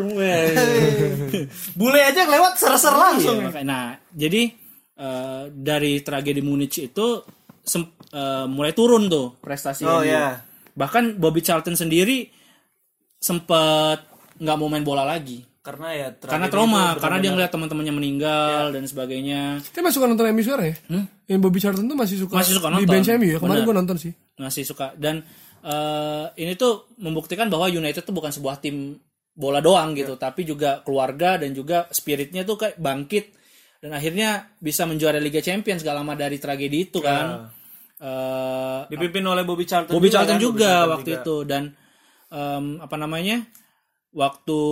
Bule aja lewat ser-ser langsung. Iya, makanya. Nah, jadi eh, dari tragedi Munich itu sem- eh, mulai turun tuh prestasinya. Oh, dia. iya. Bahkan Bobby Charlton sendiri sempat nggak mau main bola lagi Karena ya karena tragedi trauma, itu karena dia benar-benar- ngeliat teman-temannya meninggal dan sebagainya. Kita masih suka nonton M U sekarang ya? Yang Bobby Charlton tuh masih suka, Masih suka di nonton. bench M U ya? Kemarin Bener. gue nonton sih. Masih suka dan eh, ini tuh membuktikan bahwa United tuh bukan sebuah tim bola doang gitu, tapi juga keluarga dan juga spiritnya tuh kayak bangkit dan akhirnya bisa menjuarai Liga Champions gak lama dari tragedi itu kan. uh, Dipimpin oleh Bobby Charlton. Bobby juga, Charlton kan? juga Bobby Charlton waktu juga. itu dan um, apa namanya waktu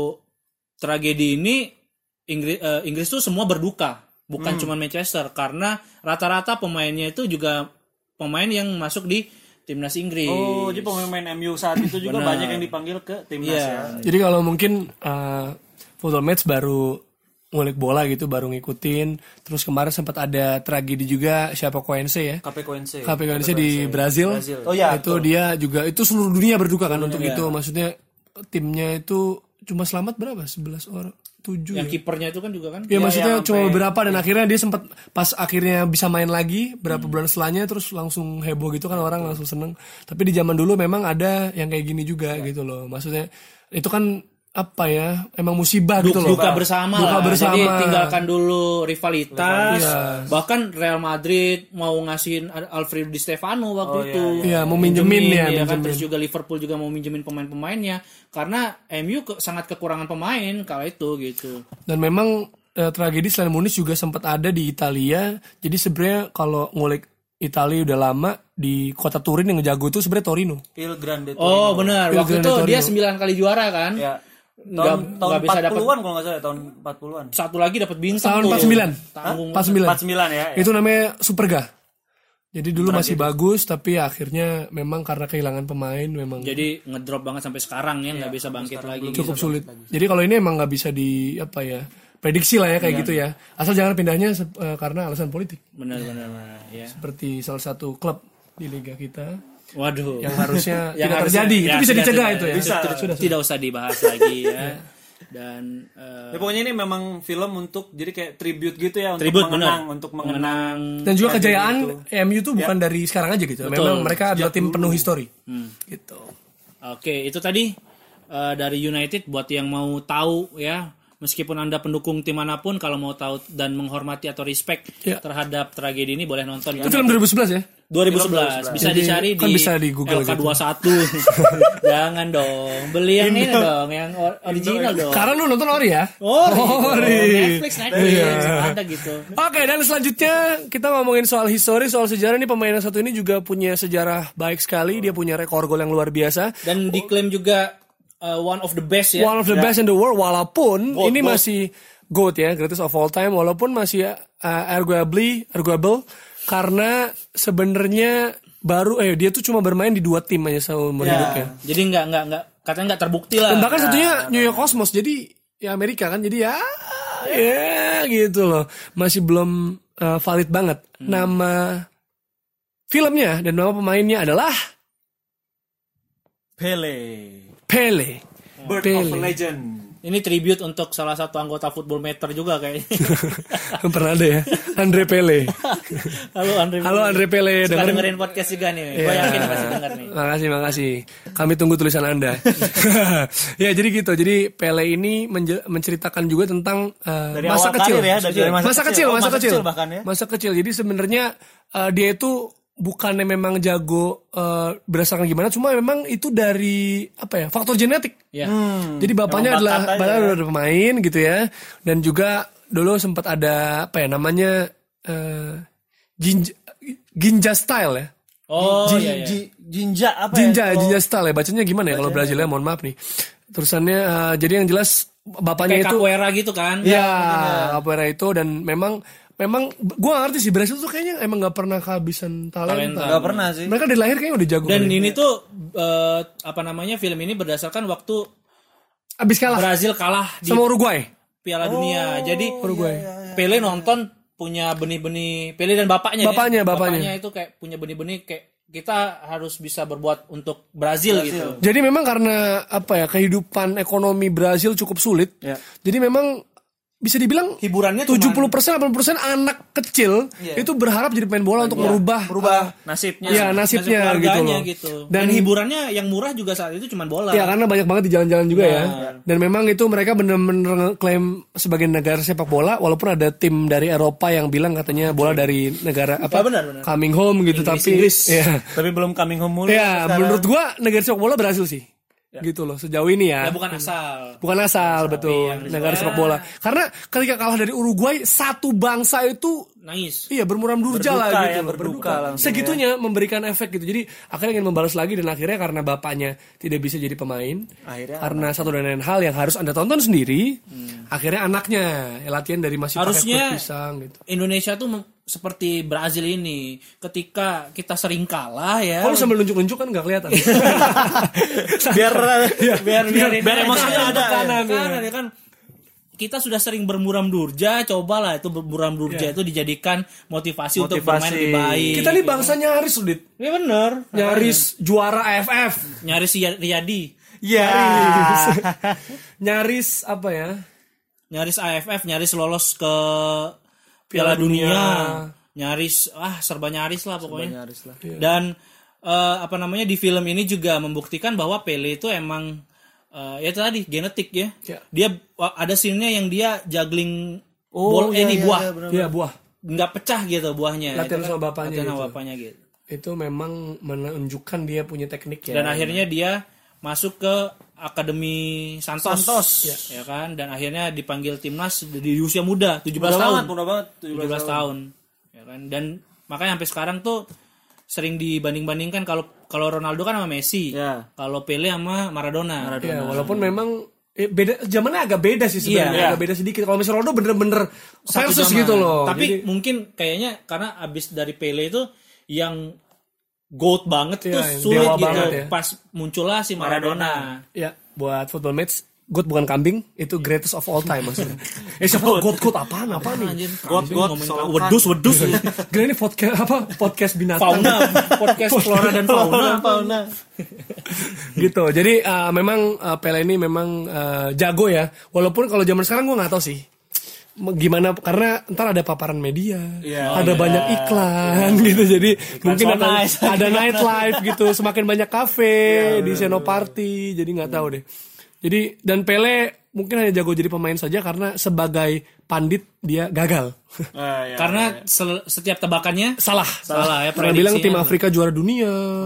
tragedi ini Inggris uh, Inggris tuh semua berduka, bukan Hmm. cuma Manchester, karena rata-rata pemainnya itu juga pemain yang masuk di timnas Inggris. Oh, jadi pemain M U saat itu juga Benar. banyak yang dipanggil ke timnas Iya. ya. Jadi kalau mungkin uh, Football Match baru ngulik bola gitu, baru ngikutin. Terus kemarin sempat ada tragedi juga siapa Coense ya. K P Coense. K P Coense di Brazil. Brazil. Oh iya, itu dia juga itu seluruh dunia berduka kan untuk itu. Maksudnya timnya itu cuma selamat berapa? sebelas orang, tujuh Yang ya. kipernya itu kan juga kan. Ya, maksudnya yang cuma sampai- beberapa dan akhirnya dia sempat pas akhirnya bisa main lagi berapa bulan setelahnya terus langsung heboh gitu kan orang langsung seneng. Tapi di zaman dulu memang ada yang kayak gini juga gitu loh. Maksudnya itu kan apa ya emang musibah gitu loh. Duka bersama Duka lah. bersama. Jadi tinggalkan dulu rivalitas. Iya. Bahkan Real Madrid mau ngasihin Alfredo Di Stefano waktu Oh, itu. Iya, mau minjemin ya, ya kan. minjemin. Terus juga Liverpool juga mau minjemin pemain-pemainnya karena M U ke- sangat kekurangan pemain kala itu gitu. Dan memang eh, tragedi selain Munich juga sempat ada di Italia. Jadi sebenarnya kalau ngulik Italia udah lama di kota Turin yang jago itu sebenarnya Torino. Il Grande Torino. Oh benar, Il waktu Grande itu Torino. dia sembilan kali juara kan. Ya. Nggak- Tahun tahun nggak bisa empat puluhan kalau nggak salah, tahun empat puluhan. Satu lagi dapat bintang Tahun tuh. empat puluh sembilan. Tanggung. empat puluh sembilan. empat puluh sembilan ya. Itu namanya Superga. Jadi dulu masih bagus tapi akhirnya memang karena kehilangan pemain memang Jadi ngedrop banget sampai sekarang ya nggak bisa bangkit lagi. cukup sulit. Jadi kalau ini emang nggak bisa di apa ya prediksi lah ya kayak gitu ya. Asal jangan pindahnya se- eh, karena alasan politik. Benar-benar ya. Seperti salah satu klub di liga kita Waduh. yang harusnya Yang tidak harusnya- terjadi. ya, Itu bisa sudah, dicegah sudah, itu ya. Bisa. Sudah, sudah. Tidak usah dibahas lagi ya. Dan eh, Ya pokoknya ini memang film untuk jadi kayak tribute gitu ya untuk Tribute, mengenang, benar. untuk mengenang. Dan juga tragedi kejayaan itu. M U itu bukan dari sekarang aja gitu. Memang mereka adalah tim penuh histori. Gitu. oke, itu tadi eh, dari United buat yang mau tahu ya. Meskipun Anda pendukung tim manapun, kalau mau tahu dan menghormati atau respect Ya. terhadap tragedi ini boleh nonton. Itu film dua ribu sebelas ya? dua ribu sebelas bisa Jadi, dicari kan di, bisa di Google L K dua puluh satu. Jangan dong, beli yang ini dong, yang or- original dong. Karena lu nonton Ori ya? Ori, Ori. Netflix, Netflix, ada gitu. Oke, dan selanjutnya kita ngomongin soal histori, soal sejarah. Ini pemain yang satu ini juga punya sejarah baik sekali. Dia punya rekor gol yang luar biasa. Dan diklaim juga uh, one of the best ya. One of the best in the world. Walaupun Goat, ini goat. masih GOAT ya, greatest of all time. Walaupun masih uh, arguably, arguable. Karena sebenarnya baru, eh dia tuh cuma bermain di dua tim aja seumur Ya, hidupnya. jadi nggak nggak nggak katanya nggak terbukti lah. Dan bahkan satunya New York Cosmos. Jadi ya Amerika kan. Jadi ya, ya gitu loh. Masih belum uh, valid banget. Nama filmnya dan nama pemainnya adalah Pele. Pele. Birth Pele. of a Legend. Ini tribute untuk salah satu anggota Football Meter juga kayaknya. Pernah ada ya, Andre Pele. Halo Andre. Halo Andre Pele, Suka dengerin- dengerin podcast juga nih. Gue Iya. yakin pasti denger nih. Makasih, makasih. Kami tunggu tulisan Anda. Ya, jadi gitu. Jadi Pele ini menje- menceritakan juga tentang uh, Dari masa awal kecil. karir ya, dari masa masa kecil. kecil, Oh, masa, masa kecil. kecil bahkan ya. Masa kecil. Jadi sebenarnya uh, dia itu bukannya memang jago uh, berdasarkan gimana, cuma memang itu dari apa ya? Faktor genetik. Ya. Jadi bapaknya Emang adalah bakat aja bapaknya ya. adalah pemain gitu ya. Dan juga dulu sempat ada apa ya namanya uh, Ginja, Ginja style ya. Oh Ji- iya iya. ji- Jinja apa Jinja, ya? Jinja style ya. Bacanya gimana ya kalau Brazilnya? Mohon maaf nih. Terusannya uh, jadi yang jelas bapaknya Kayak itu capoeira gitu kan. ya capoeira itu dan memang memang gua ngerti sih Brasil tuh kayaknya emang nggak pernah kehabisan talenta. Talenta. Gak pernah sih. Mereka dari lahir kayaknya udah jago. Dan kali. ini tuh eh, apa namanya film ini berdasarkan waktu abis kalah Brazil kalah di sama Uruguay. Piala Dunia. Jadi Uruguay. Pele nonton punya benih-benih Pele dan bapaknya. Bapaknya, ya. bapaknya. itu kayak punya benih-benih kayak kita harus bisa berbuat untuk Brazil, gitu. Jadi memang karena apa ya kehidupan ekonomi Brazil cukup sulit. Ya. Jadi memang bisa dibilang Hiburannya tujuh puluh cuman- persen delapan puluh persen anak kecil Iya. itu berharap jadi pemain bola untuk merubah Merubah nasibnya. Iya, nasib nasibnya gitu keluarganya loh. gitu. Dan, Dan, hiburannya yang murah juga saat itu cuma bola. ya karena banyak banget di jalan-jalan juga ya. Nah. Dan memang itu mereka benar-benar klaim sebagai negara sepak bola walaupun ada tim dari Eropa yang bilang katanya bola dari negara apa Ah, benar, benar. coming home gitu Inggris, tapi Inggris. ya. Tapi belum coming home mulu. Ya, sekarang. menurut gua negara sepak bola Brasil sih. gitu loh sejauh ini ya. Ya bukan asal. Bukan asal, betul. yang Negara ya. sepak bola. Karena ketika kalah dari Uruguay, satu bangsa itu Nangis. iya bermuram durja Berduka lah ya, gitu loh, berduka langsung segitunya memberikan efek gitu. Jadi akhirnya ingin membalas lagi dan akhirnya karena bapaknya tidak bisa jadi pemain. Akhirnya karena satu dan lain hal yang harus Anda tonton sendiri. Hmm. Akhirnya anaknya ya, latihan dari masih Harusnya pakai kulit pisang gitu. Indonesia tuh mem- seperti Brazil ini, ketika kita sering kalah ya. Kalau sambil nunjuk-nunjuk kan nggak kelihatan. biar biar biar, biar emosinya ada. Kanan, kanan, ya kan. Kita sudah sering bermuram durja, cobalah itu bermuram durja Yeah. itu dijadikan motivasi, untuk Motivasi. bermain lebih baik. Kita nih bangsa nyaris Udit. Ya bener. Nyaris juara A F F. Nyaris Riyadi. Ya. Nyaris. Nyaris apa ya? Nyaris A F F, nyaris lolos ke Piala Piala Dunia. Dunia. Nyaris, ah serba nyaris lah pokoknya. Nyaris lah. Dan eh, apa namanya di film ini juga membuktikan bahwa Pele itu emang eh, ya itu tadi genetik ya. Ya. Dia wah, ada scene-nya yang dia juggling Oh, bol eh, iya, ini iya, buah. iya, benar. Iya buah. Nggak pecah gitu buahnya. Latihan Itu sama bapaknya Latihan sama gitu. bapaknya gitu. Itu memang menunjukkan dia punya teknik ya. Dan akhirnya dia masuk ke Akademi Santos, Santos. ya kan, dan akhirnya dipanggil timnas di usia muda tujuh belas Mudah tahun banget, mudah banget. tujuh belas tahun ya kan, dan makanya sampai sekarang tuh sering dibanding-bandingkan kalau kalau Ronaldo kan sama Messi, Ya. kalau Pele sama Maradona. Ya, walaupun memang eh, beda zamannya agak beda sih sebenarnya, Iya. agak beda sedikit. Kalau misalnya Ronaldo bener-bener Satu versus zaman. gitu loh. Tapi Jadi, mungkin kayaknya karena abis dari Pele itu yang goat banget Iya, tuh yang sulit dewa gitu. banget ya. Pas muncullah si Maradona. ya buat football match, goat bukan kambing, itu greatest of all time maksudnya. eh siapa goat goat apaan apa nih? Anjir, Got, kambing got, ngomongin solokan. kambing. wedus wedus Gila ini podcast apa? Podcast binatang. fauna, podcast flora dan fauna. Fauna. Gitu. Jadi uh, memang uh, Pele ini memang uh, jago ya. Walaupun kalau zaman sekarang gue nggak tahu sih gimana, karena ntar ada paparan media, Iya, ada iya. banyak iklan gitu, jadi mungkin so ada, nice. ada nightlife gitu, semakin banyak kafe di Senopati, jadi nggak tahu deh. Jadi dan Pele mungkin hanya jago jadi pemain saja karena sebagai pandit dia gagal. Ah, ya, Karena sel- setiap tebakannya Salah, salah ya, Pernah bilang tim prediksinya. Afrika juara dunia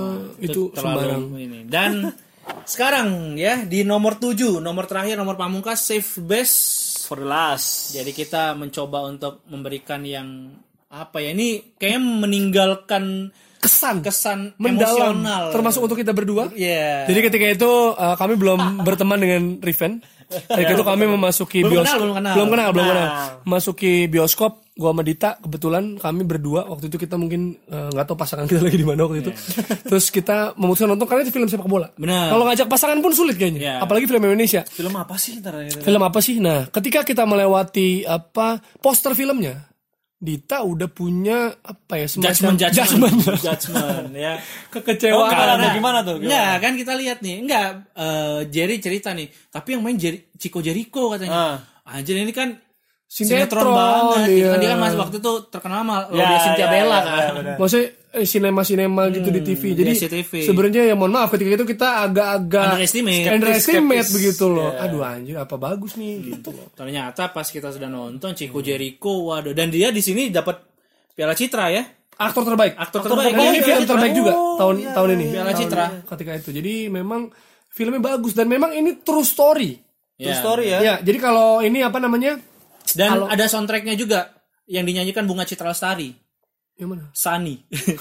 itu terlalu sembarang. ini. Dan sekarang ya di nomor tujuh, nomor terakhir, nomor pamungkas, save best. For the last. Jadi kita mencoba untuk memberikan yang apa ya, ini kayaknya meninggalkan Kesan, kesan mendalam, emosional. termasuk untuk kita berdua. Iya. Jadi ketika itu uh, kami belum berteman dengan Riven. Ketika itu kami memasuki Belum bioskop. kenal, belum kenal. belum kenal, belum Nah. kenal. Masuki bioskop, gua sama Dita kebetulan kami berdua waktu itu kita mungkin uh, nggak tahu pasangan kita lagi di mana waktu itu. Terus kita memutuskan nonton karena itu film sepak bola. Benar. Kalau ngajak pasangan pun sulit kayaknya. Iya. Apalagi film Indonesia. Film apa sih ntar ini? Film apa sih? Nah, ketika kita melewati apa poster filmnya, Dita udah punya apa ya semacam Judgment, judgment, judgment. judgment, ya. Kekecewaan. Karena gimana tuh? Gimana? Enggak, kan kita lihat nih. Enggak, eh, Jerry cerita nih. Tapi yang main Jerry, Chico Jericho katanya. Anjir, ini kan sinetron, Sinetron, banget. iya. Kan dia kan masih waktu itu terkenal sama Ya, Laudia Cynthia ya, Bella ya, kan. ya, benar. Maksudnya eh, sinema-sinema gitu di T V. Jadi di S C T V. sebenarnya ya mohon maaf ketika itu kita agak-agak Underestimate. underestimate Skeptis. begitu loh. Aduh anjir apa bagus nih gitu loh. Ternyata pas kita sudah nonton Chico Jericho, waduh. Dan dia di sini dapat Piala Citra ya. Aktor terbaik. Aktor terbaik. Dan ini Oh, film Piala terbaik Citra. juga Oh, tahun iya. tahun ini. Piala Tahun Citra. ini, ketika itu. Jadi memang filmnya bagus dan memang ini true story. Ya. True story ya. Ya, jadi kalau ini apa namanya? Dan Kalau- ada soundtracknya juga yang dinyanyikan Bunga Citra Lestari. Yang mana? Sani.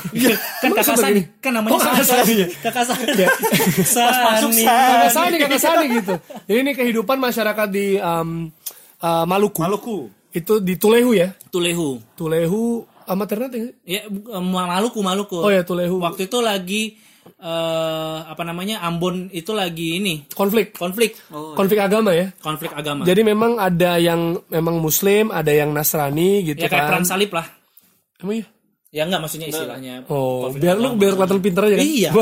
kan Emang kakak seperti Sani. ini? Kan namanya Oh, kakak Sani ya? Kakak Sani. masuk Sani. Kakak Sani, kakak Sani gitu. Jadi ini kehidupan masyarakat di um, uh, Maluku. Maluku. Itu di Tulehu ya. Tulehu. Tulehu sama Ternate. Ya, bu- eh, Maluku, Maluku. Oh ya, Tulehu. Waktu itu lagi eh apa namanya? Ambon itu lagi ini Konflik. konflik, Konflik agama ya. konflik agama. Jadi memang ada yang memang Muslim, ada yang Nasrani gitu ya kayak kan. perang salib lah. Emang iya? Ya enggak, maksudnya istilahnya. Oh, konflik biar lu agama. biar kelihatan pinter aja kan. Iya.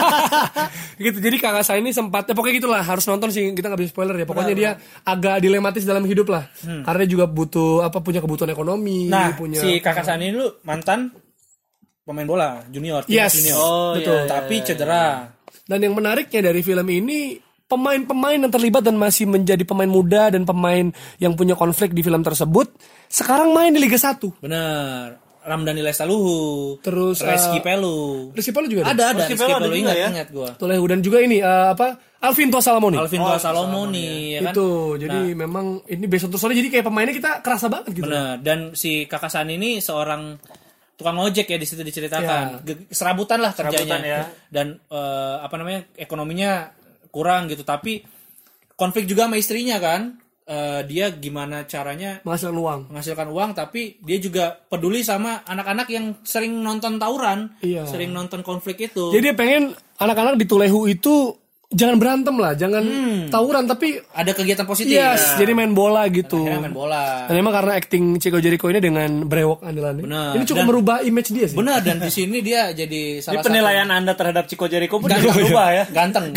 Gitu. Jadi kakak saya ini sempat ya pokoknya gitulah, harus nonton sih, kita nggak bisa spoiler ya. Pokoknya dia agak dilematis dalam hidup lah. Karena dia juga butuh apa punya kebutuhan ekonomi, Hmm. Nah, punya si kakak Sani dulu mantan pemain bola junior, timnas Yes. junior. Oh, Betul. iya, Tapi cedera. Dan yang menariknya dari film ini, pemain-pemain yang terlibat dan masih menjadi pemain muda dan pemain yang punya konflik di film tersebut sekarang main di Liga satu. Bener. Ramdhani Lestaluhu. Terus, Reski uh, Pelu. Rizky Palu juga Ada, ada. Rizky Rizky Pelu ada Pelu, juga ingat, ya? ingat gua. Tulehu dan juga ini uh, apa Alvin Tua Salamoni. Alvin Tua Salomoni, ya kan? Itu, jadi memang ini based on true story, jadi kayak pemainnya kita kerasa banget gitu. Bener. Dan si Kakak Sani ini seorang tukang ojek ya di situ diceritakan. Ya. Ge- Serabutan lah kerjanya. Serabutan, ya. Dan eh, apa namanya ekonominya kurang gitu. Tapi konflik juga sama istrinya kan. Eh, dia gimana caranya Menghasilkan uang. menghasilkan uang, tapi dia juga peduli sama anak-anak yang sering nonton tawuran, Iya. sering nonton konflik itu. Jadi dia pengen anak-anak di Tulehu itu jangan berantem lah, jangan tawuran, tapi ada kegiatan positif. yes, jadi main bola gitu. Akhirnya main bola. Dan memang karena acting Chico Jericho ini dengan brewok andalannya, Benar. ini cukup Dan- merubah image dia sih. Benar, dan di sini dia jadi Ini salah penilaian Anda terhadap Chico Jericho pun Ganteng. juga berubah ya. satu ganteng.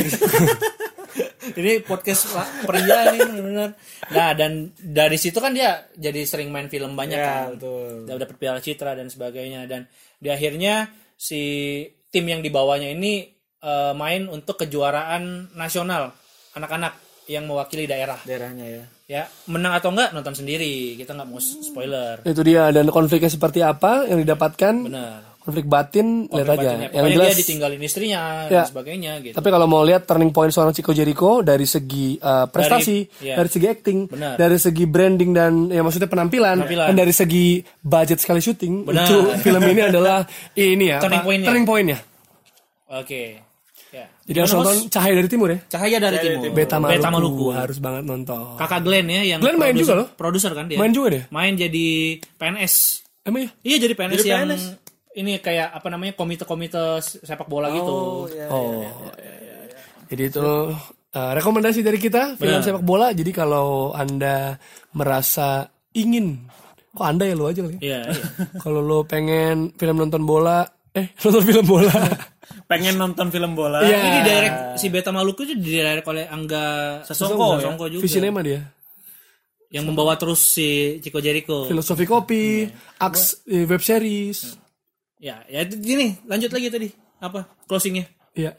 Ini podcast la- pria nih benar. Nah, dan dari situ kan dia jadi sering main film banyak Ya, kan. betul. Dia dapat piala citra dan sebagainya, dan di akhirnya si tim yang dibawanya ini eh, main untuk kejuaraan nasional anak-anak yang mewakili daerah. Daerahnya ya. Ya, menang atau enggak nonton sendiri. Kita nggak mau spoiler. Itu dia, dan konfliknya seperti apa yang didapatkan, Benar. konflik batin, lihat aja. Batinnya. Yang Pokoknya jelas, dia ditinggalin istrinya Ya. dan sebagainya gitu. tapi kalau mau lihat turning point seorang Chico Jericho dari segi uh, prestasi, Dari- dari, iya. segi acting, Benar. dari segi branding dan ya maksudnya penampilan, Penampilan. dan dari segi budget sekali syuting, Benar. itu film ini adalah ini ya, Turning apa, point-nya. turning point-nya. Oke. Ya. Jadi harus nonton Cahaya dari Timur ya. Cahaya dari Timur. Beta Maluku, Beta Maluku. harus banget nonton. Kakak Glenn ya yang Glenn main produser- juga loh. Produser kan dia. Main juga dia. Main jadi P N S. Emang ya? Iya jadi P N S Jadi yang P N S. ini kayak apa namanya komite-komite sepak bola gitu. ya. Oh. Jadi itu uh, rekomendasi dari kita film Benar. sepak bola. Jadi kalau Anda merasa ingin, kok Anda ya lo aja kali. Iya, iya. Kalau lo pengen film nonton bola, eh nonton film bola. Pengen nonton film bola. Iya. Ini direct si Beta Maluku itu direct oleh Angga Sasongko, Sasongko juga. Visinema dia. Yang membawa terus si Chico Jericho. Filosofi kopi, aks eh, web series. Ya, ya itu gini, lanjut lagi tadi. Apa? Closingnya. Iya.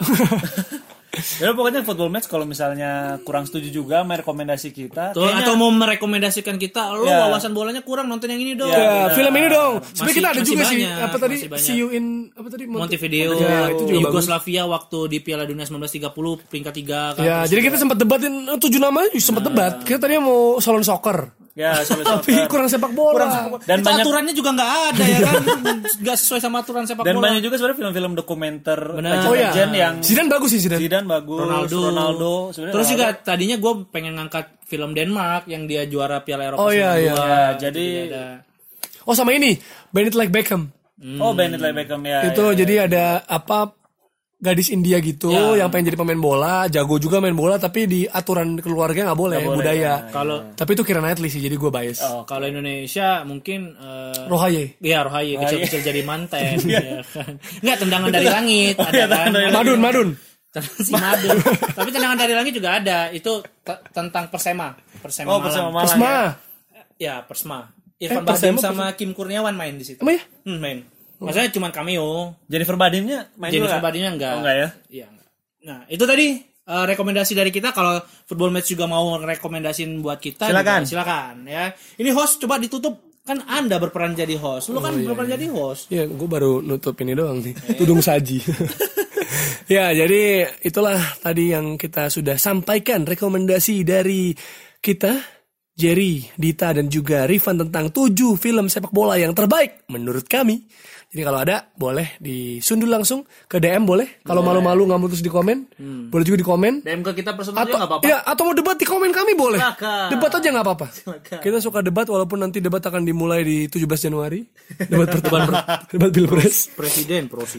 Ya pokoknya football match kalau misalnya kurang setuju juga sama rekomendasi kita. Tuh, kayaknya- atau mau merekomendasikan kita, lo Ya. wawasan bolanya kurang, nonton yang ini dong. Ya, benar. film ini dong. Sebenarnya Masih- kita ada masih juga sih banyak, apa tadi masih banyak. See You in apa tadi Montevideo, Ya, itu juga bagus. Yugoslavia waktu di Piala Dunia seribu sembilan ratus tiga puluh peringkat tiga kan. Ya, Terus jadi juga- kita sempat debatin eh, tujuh namanya juga sempat debat. Kita tadinya mau salon soccer. Ya, soal Tapi soccer. kurang sepak bola. Dan Itu banyak aturannya juga nggak ada ya kan, nggak sesuai sama aturan sepak dan bola. banyak juga sebenarnya film-film dokumenter Benar. Oh ya. legend yang Zidane bagus sih Zidane. Zidane bagus, Ronaldo. Ronaldo sebenarnya Terus juga ada. tadinya gue pengen ngangkat film Denmark yang dia juara Piala Eropa. Oh, iya, iya. sembilan puluh dua. Ya, jadi ada. Oh sama ini, Bend It Like Beckham. oh Bennett Like Beckham ya. Itu ya, jadi ada apa gadis India gitu Ya. yang pengen jadi pemain bola, jago juga main bola tapi di aturan keluarga nggak boleh, boleh, budaya. Kalau Tapi itu Keira Knightley sih, jadi gue bias. oh, kalau Indonesia mungkin eh, Rohaye. Iya Rohaye kecil-kecil jadi manten ya kan. Enggak, tendangan dari langit ada kan. Madun, Madun. Si Madun. Tapi tendangan dari langit juga ada. Itu te- tentang Persema. Persema Oh, Persema Malang. Malang. Persma. Ya, Persma. Irfan Eh, Bahdim Persema, sama Kim Kurniawan main di situ. Emang ya? Hmm, main. Maksudnya cuma cameo. Jennifer Badimnya main Jennifer juga. Badimnya enggak. Oh, enggak ya? Iya. enggak. Nah, itu tadi eh, rekomendasi dari kita. Kalau football match juga mau rekomendasiin buat kita, Silakan. juga silakan ya. Ini host coba ditutup, kan Anda berperan jadi host. Lu kan berperan jadi host. Ya, gue baru nutup ini doang nih. Tudung saji. Ya, jadi itulah tadi yang kita sudah sampaikan rekomendasi dari kita, Jerry, Dita, dan juga Rifan tentang tujuh film sepak bola yang terbaik menurut kami. Jadi kalau ada, boleh disundul langsung ke D M boleh. Kalau malu-malu nggak mau terus di komen, boleh juga di komen. D M ke kita personal Atau, juga nggak apa-apa. ya, atau mau debat di komen kami boleh. Silakan. Debat aja nggak apa-apa. Kita suka debat walaupun nanti debat akan dimulai di tujuh belas Januari. Debat pertemuan debat Pilpres. Presiden, prosi.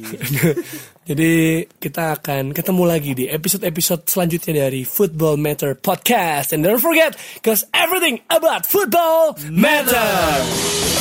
Jadi kita akan ketemu lagi di episode-episode selanjutnya dari Football Matter Podcast. And don't forget, because everything about football matters.